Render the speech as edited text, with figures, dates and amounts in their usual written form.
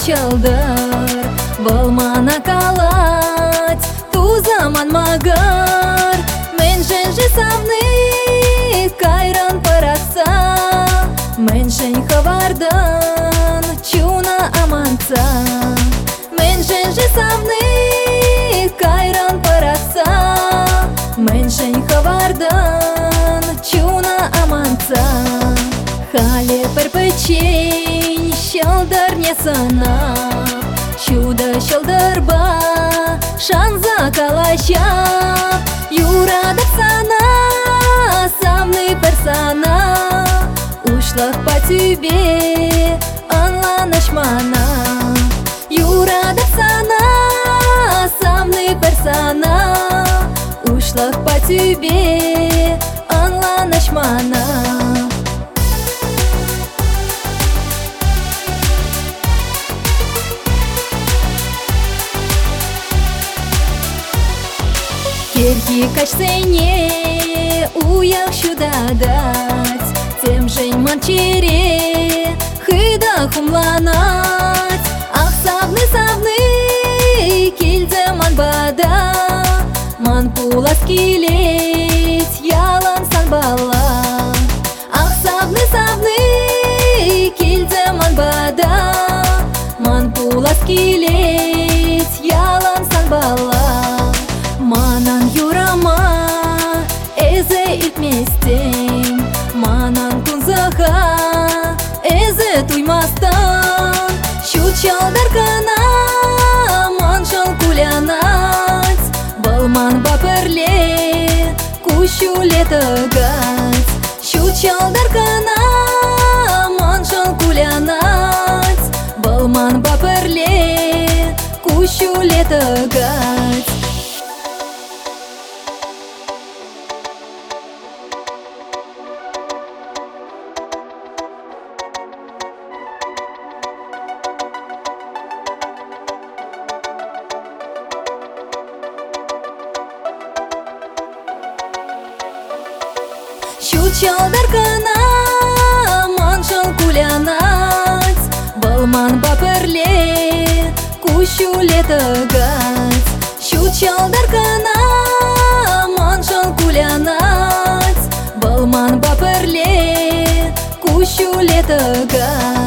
чалдар, болмана калать, ту заман магар. Мен женже савны кайран параса, мен жен хавардан чуна аманца. Мен женже савны кайран параса, мен жен хавардан чуна аманца. Хале перпечень шалдар не сана, чудо шалдарба шанза калаща. Юрадыр сана, самный персона, ушлах по тебе анланышмана. Юрадыр сана, самный персона, ушлах по тебе анланышмана. Керхи качсене уяк шудадать, тем жень манчере хыда хумланать. Ах, савны кильзе ман бада, ман пулас килеть ялан санбала. Ах, савны кильзе ман бада, ман пулас килеть ялан санбала. Манан юрама эзе итместен, манан кунзаха эзе туймастан. Шу чалдаркана маншал кулянать, балман баперле кущу летагать. Шу чалдаркана маншал кулянать, балман баперле кущу летагать. Шу чалдаркана маншал кулянать, балман баперле кущу летагать. Шу чалдаркана маншал кулянать, балман баперле кущу летагать.